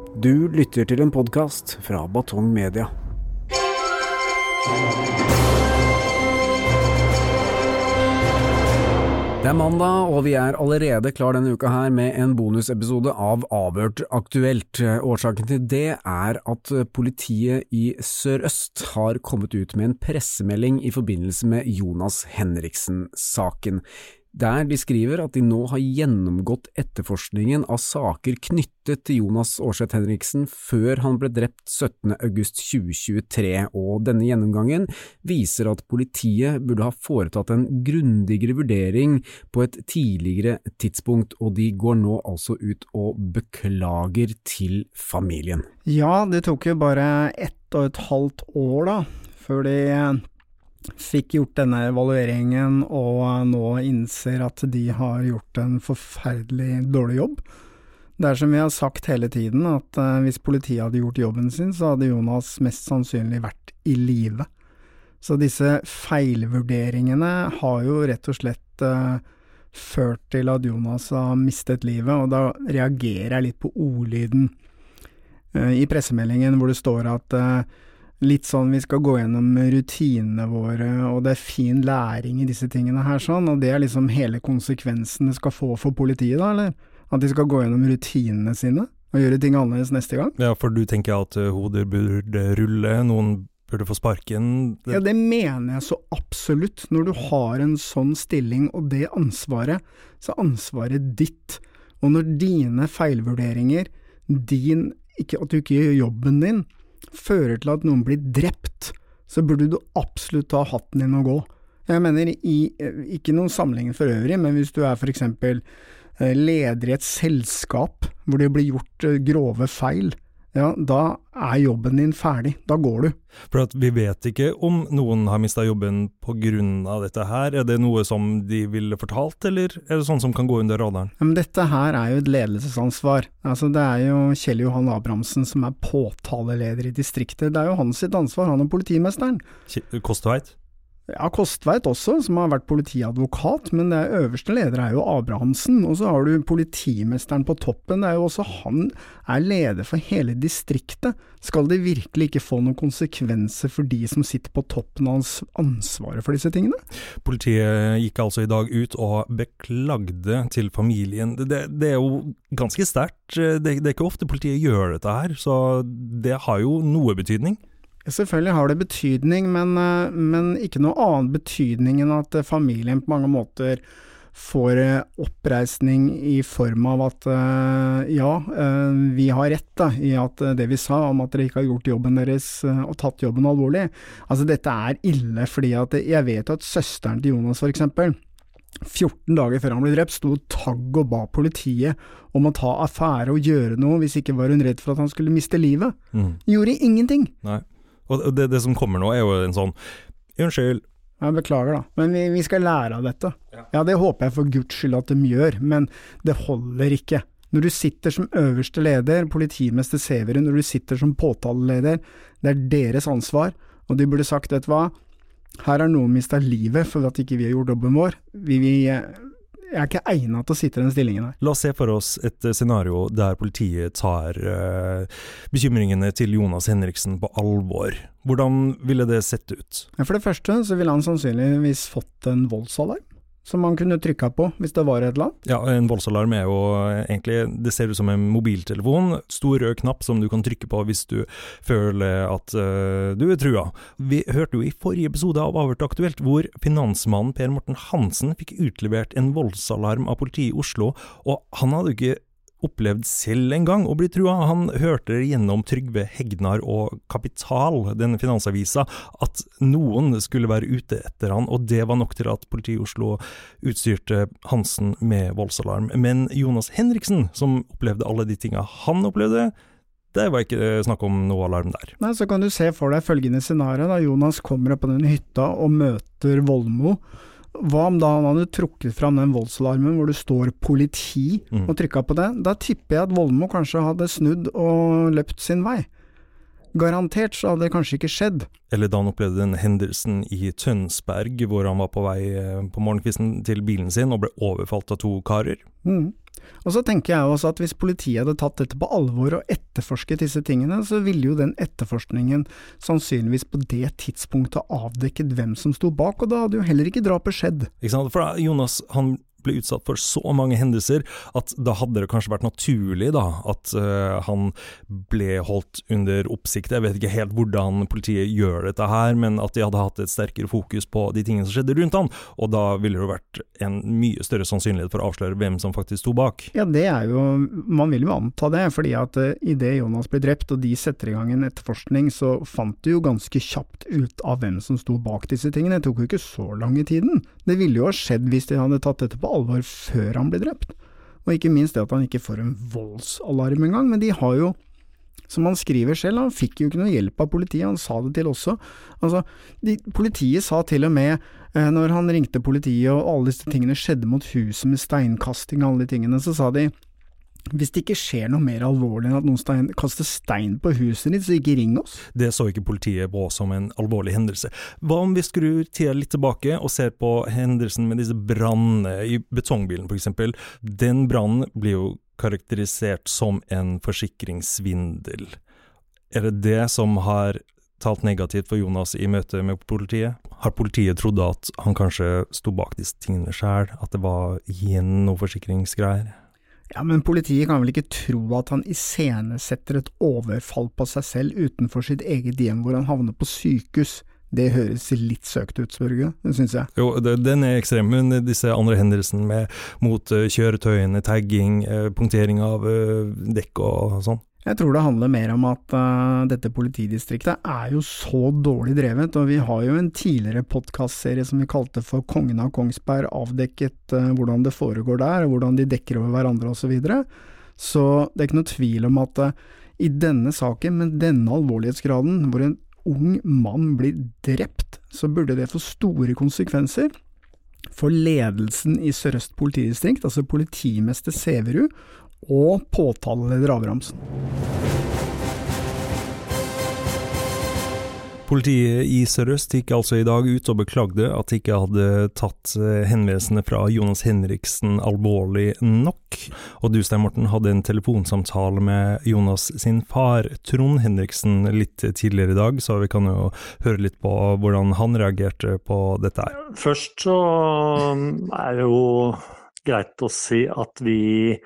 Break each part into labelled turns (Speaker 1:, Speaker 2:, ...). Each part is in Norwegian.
Speaker 1: Du lytter til en podcast fra Batong Media. Det mandag, og vi allerede klar denne uka her med en bonusepisode av Avhørt Aktuelt. Årsaken til det at politiet i Sør-Øst har kommet ut med en pressemelding i forbindelse med Jonas Henriksen-saken. Der de skriver at de nå har gjennomgått etterforskningen av saker knyttet til Jonas Årseth Henriksen før han ble drept 17. august 2023, og denne gjennomgangen viser at politiet burde ha foretatt en grundigere vurdering på et tidligere tidspunkt, og de går nå altså ut og beklager til familien.
Speaker 2: Ja, det tok jo bare 1,5 år da, før de fikk gjort denne evalueringen og nå innser at de har gjort en forferdelig dårlig jobb. Det som vi har sagt hele tiden, at hvis politiet hadde gjort jobben sin, så hadde Jonas mest sannsynlig vært i live. Så disse feilvurderingene har jo rett og slett ført til at Jonas har mistet livet, og da reagerer jeg litt på ordlyden i pressemeldingen hvor det står at litt sånn, vi skal gå gjennom rutinene våre, og det fin læring i disse tingene her sånn, og det liksom hele konsekvensen det skal få for politiet da, eller? At de skal gå gjennom rutinene sine og gjøre ting annerledes neste gang?
Speaker 3: Ja, for du tenker at hoder burde rulle, noen burde få sparken?
Speaker 2: Ja, det mener jeg så absolutt. Når du har en sånn stilling og det ansvaret, så er ansvaret ditt. Og når dine feilvurderinger, at du ikke gjør jobben din, fører til at noen blir drept, så burde du absolutt ta hatten din og gå. Jeg mener, ikke noen sammenligning for øvrig, men hvis du for eksempel leder i et selskap hvor det blir gjort grove feil, ja, da jobben din ferdig. Da går du.
Speaker 3: For at vi vet ikke om noen har mistet jobben på grunn av dette her. Er det noe som de ville fortalt, eller er det sånn som kan gå under radaren?
Speaker 2: Men dette her jo et ledelsesansvar. Altså, det jo Kjell Johan Abrahamsen som påtaleleder i distriktet. Det jo hans sitt ansvar, han politimesteren.
Speaker 3: Kostveit?
Speaker 2: Ja, Kostveit også, som har vært politiadvokat, men det øverste leder jo Abrahamsen, og så har du politimesteren på toppen, det jo også han leder for hele distriktet. Skal det virkelig ikke få noen konsekvenser for de som sitter på toppen av hans ansvaret for disse tingene?
Speaker 3: Politiet gikk altså i dag ut og beklagde til familien. Det jo ganske sterkt. Det ikke ofte politiet gjør dette her, så det har jo noe betydning.
Speaker 2: Selvfølgelig har det betydning, men ikke noe annen betydning enn at familien på mange måter får oppreisning i form av at vi har rett da, i at det vi sa om at dere ikke har gjort jobben deres og tatt jobben alvorlig. Altså dette ille, fordi at jeg vet at søsteren til Jonas for eksempel, 14 dager før han ble drept, stod tagg og ba politiet om å ta affære og gjøre noe, hvis ikke var hun redd for at han skulle miste livet. Gjorde ingenting.
Speaker 3: Nei. Og det som kommer nå jo en sånn, unnskyld.
Speaker 2: Jeg beklager da, men vi skal lære av dette. Ja, det håper jeg for Guds skyld at de gjør, men det holder ikke. Når du sitter som øverste leder, politimester Severen, når du sitter som påtaleleder, det deres ansvar, og de burde sagt, vet du hva, her noen mistet livet for at ikke vi har gjort jobben vår. Jeg ikke egnet til å sitte i den stillingen her.
Speaker 3: La oss se for oss et scenario der politiet tar bekymringene til Jonas Henriksen på alvor. Hvordan ville det sett ut?
Speaker 2: For det første så ville han sannsynligvis fått en voldsalarm som man kunne trykke på hvis det var et eller annet.
Speaker 3: Ja, en voldsalarm jo egentlig, det ser ut som en mobiltelefon, stor rød knapp som du kan trykke på hvis du føler at du trua. Vi hørte jo i forrige episode av Avhørt Aktuelt hvor finansmannen Per Morten Hansen fikk utlevert en voldsalarm av politiet i Oslo, og han hadde jo ikke opplevd selv en gang å bli trua. Han hørte gjennom Trygve Hegnar og Kapital, den finansavisa, at noen skulle være ute etter han, og det var nok til at politiet i Oslo utstyrte Hansen med voldsalarm. Men Jonas Henriksen, som opplevde alle de tingene han opplevde, det var ikke snakk om noe alarm der.
Speaker 2: Nei, så kan du se for deg følgende scenario da Jonas kommer opp på den hytta og møter Vollmo. Hva om da han hadde trukket fram den voldsalarmen hvor det står politi og trykket på det? Da tipper jeg at Vollmo kanskje hadde snudd og løpt sin vei. Garantert så hadde det kanskje ikke skjedd.
Speaker 3: Eller da han opplevde den hendelsen i Tønsberg, hvor han var på vei på morgenkvisten til bilen sin og ble overfalt av 2 karer.
Speaker 2: Og så tenker jeg også at hvis politiet hadde tatt dette på alvor og etterforsket disse tingene, så ville jo den etterforskningen sannsynligvis på det tidspunktet avdekket hvem som sto bak, og da hadde jo heller ikke drapet skjedd.
Speaker 3: Ikke sant? For Jonas, han ble utsatt for så mange hendelser at da hadde det kanskje vært naturlig da, at han ble holdt under oppsikt. Jeg vet ikke helt hvordan politiet gjør dette her, men at de hadde hatt et sterkere fokus på de tingene som skjedde rundt han, og da ville det vært en mye større sannsynlighet for å avsløre hvem som faktisk sto bak.
Speaker 2: Ja, det jo, man vil jo anta det, fordi at i det Jonas ble drept, og de setter i gang en etterforskning, så fant de jo ganske kjapt ut av hvem som sto bak disse tingene. Det tok jo ikke så lang i tiden. Det ville jo ha skjedd hvis de hadde tatt dette på alvor før han ble drept. Og ikke minst det at han ikke får en voldsalarm en gang, men de har jo, som han skriver selv, han fikk jo ikke noe hjelp av politiet, han sa det til også. Altså, politiet sa til og med, når han ringte politiet og alle disse tingene skjedde mot huset med steinkasting og alle de tingene, så sa de, hvis det ikke skjer noe mer alvorlig enn at noen kaster stein på huset ditt, så ikke ring oss.
Speaker 3: Det så ikke politiet på som en alvorlig hendelse. Hva om vi skrur tida litt tilbake og ser på hendelsen med disse brannene i betongbilen for eksempel? Den brannen blir jo karakterisert som en forsikringssvindel. Det det som har talt negativt for Jonas i møte med politiet? Har politiet trodd at han kanskje sto bak disse tingene selv, at det var igjen noe forsikringsgreier?
Speaker 2: Ja, men politiet kan vel ikke tro at han iscenesetter et overfall på seg selv utenfor sitt eget hjem hvor han havner på sykehus. Det høres litt søkt ut, Børge, det synes jeg.
Speaker 3: Jo, den ekstrem, men disse andre hendelsene mot kjøretøyene, tagging, punktering av dekk og sånn.
Speaker 2: Jeg tror det handler mer om at dette politidistriktet jo så dårlig drevet, og vi har jo en tidligere podcastserie som vi kalte for Kongen av Kongsberg, avdekket hvordan det foregår der, og hvordan de dekker over hverandre og så videre. Så det ikke noe tvil om at i denne saken, med denne alvorlighetsgraden, hvor en ung mann blir drept, så burde det få store konsekvenser for ledelsen i Sør-Øst politidistrikt, altså politimester Severud, og påtaleleder Abrahamsen.
Speaker 3: Politiet i Sør-Øst gikk altså i dag ut og beklagde at de ikke hadde tatt henvendelsene fra Jonas Henriksen alvorlig nok. Og du, Stein Morten, hadde en telefonsamtale med Jonas sin far, Trond Henriksen, litt tidligere i dag, så vi kan jo høre litt på hvordan han reagerte på dette her.
Speaker 4: Først så det jo greit å si at vi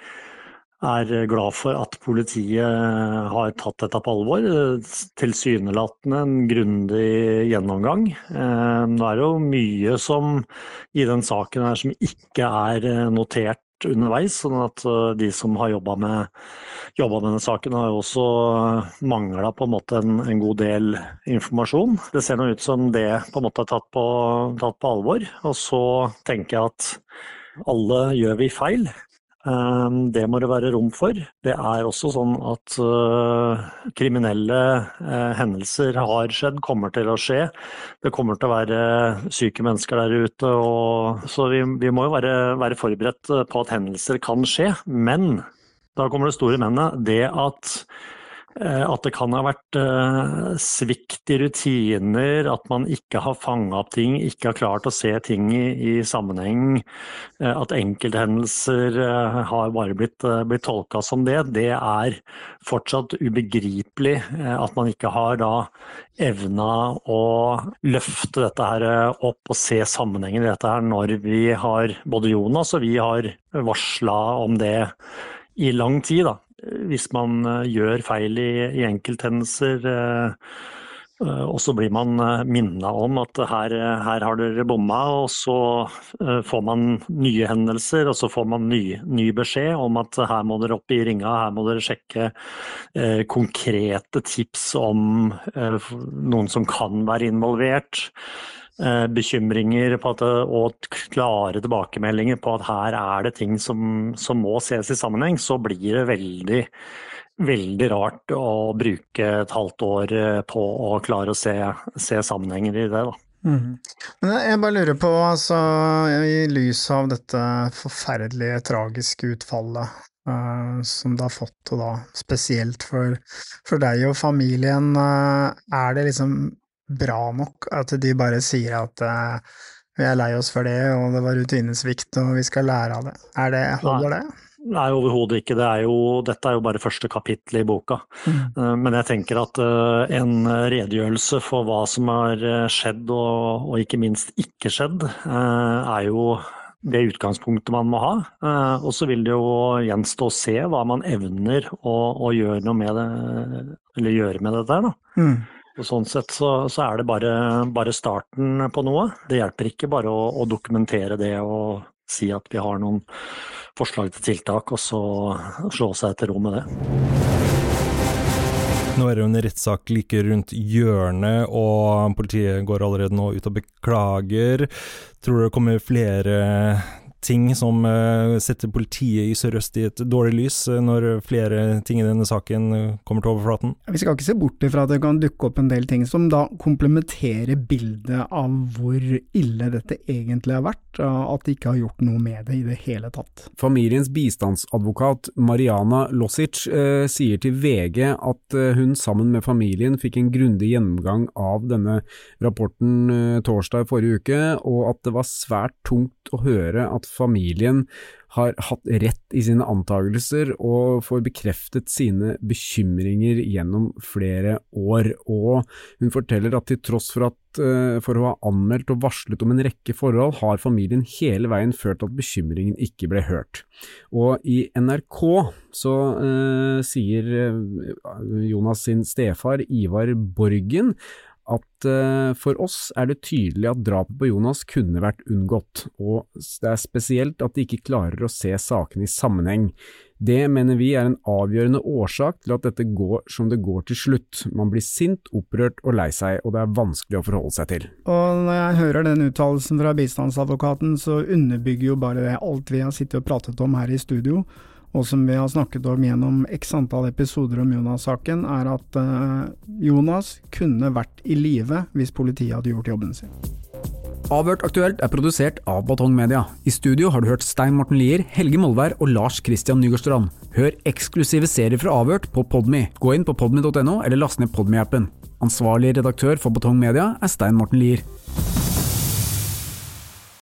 Speaker 4: glad for at politiet har tatt dette på alvor, tilsynelatende en grundig gjennomgang. Nå det jo mye som i den saken her som ikke notert underveis, sånn at de som har jobbet med denne saken har jo også manglet på en måte en god del informasjon. Det ser nå ut som det på en måte tatt på alvor, og så tenker jeg at alle gjør vi feil. Det må det være rom for. Det også sånn at kriminelle hendelser har skjedd, kommer til å skje. Det kommer til å være syke mennesker der ute, så vi må jo være forberedt på at hendelser kan skje. Men, da kommer det store mennet, det at det kan ha vært svikt i rutiner, at man ikke har fanget opp ting, ikke har klart å se ting i sammenheng, at enkelthendelser har bare blitt tolket som det fortsatt ubegripelig at man ikke har da evnet å løfte dette her opp og se sammenhengen i dette her når vi har, både Jonas og vi har varslet om det i lang tid da. Hvis man gjør feil i enkelthendelser, og så blir man minnet om at her har dere bommet, og så får man nye hendelser, og så får man ny beskjed om at her må dere opp i ringa, her må dere sjekke konkrete tips om noen som kan være involvert. Bekymringer på og klare tilbakemeldinger på at her det ting som må ses i sammenheng, så blir det veldig, veldig rart å bruke et halvt år på å klare å se sammenhenger i det da.
Speaker 2: Men jeg bare lurer på, altså, i lys av dette forferdelige, tragiske utfallet som det har fått, og da spesielt for deg og familien, det liksom bra nok at de bare sier at vi lei oss for det, og det var rutinesvikt, og vi skal lære av det. Holder det?
Speaker 4: Nei, overhodet ikke. Dette er jo bare første kapittel i boka. Men jeg tenker at en redegjørelse for hva som har skjedd og ikke minst ikke skjedd, er jo det utgangspunktet man må ha. Og så vil det jo gjenstå å se hva man evner å gjøre noe med det, eller gjøre med det der, da. Og sånn sett så er det bare starten på noe. Det hjelper ikke bare å dokumentere det og si at vi har noen forslag til tiltak, og så slå seg til ro med det.
Speaker 3: Nå er det jo en rettssak like rundt hjørnet, og politiet går allerede nå ut og beklager. Tror du det kommer flere ting som setter politiet i Sør-Øst i et dårlig lys når flere ting i denne saken kommer til overflaten?
Speaker 2: Vi skal ikke se bort ifra at det kan dukke opp en del ting som da komplementerer bildet av hvor ille dette egentlig har vært, at de ikke har gjort noe med det i det hele tatt.
Speaker 1: Familiens bistandsadvokat Mariana Losic sier til VG at hun sammen med familien fikk en grundig gjennomgang av denne rapporten torsdag i forrige uke, og at det var svært tungt å høre at familien har hatt rett i sine antagelser og får bekreftet sine bekymringer gjennom flere år. Og hun forteller at til tross for å ha anmeldt og varslet om en rekke forhold, har familien hele veien ført at bekymringen ikke ble hørt. Og i NRK så sier Jonas sin stefar Ivar Borgen at for oss er det tydelig at drapet på Jonas kunne vært unngått, og det er spesielt at de ikke klarer å se saken i sammenheng. Det mener vi er en avgjørende årsak til at dette går som det går til slutt. Man blir sint, opprørt og lei seg, og det er vanskelig å forholde seg til.
Speaker 2: Og når jeg hører den uttalelsen fra bistandsadvokaten, så underbygger jo bare det alt vi har sittet og pratet om her i studio, og som vi har snakket om gjennom x antall episoder om Jonas-saken, er at Jonas kunne vært i live hvis politiet hadde gjort jobben sin.
Speaker 1: Avhørt aktuelt er produsert av Batong Media. I studio har du hørt Stein Morten Lier, Helge Molvær og Lars Christian Nygårdstrand. Hør eksklusive serier fra Avhørt på Podme. Gå inn på podme.no eller last ned Podme-appen. Ansvarlig redaktør for Batong Media er Stein Morten Lier.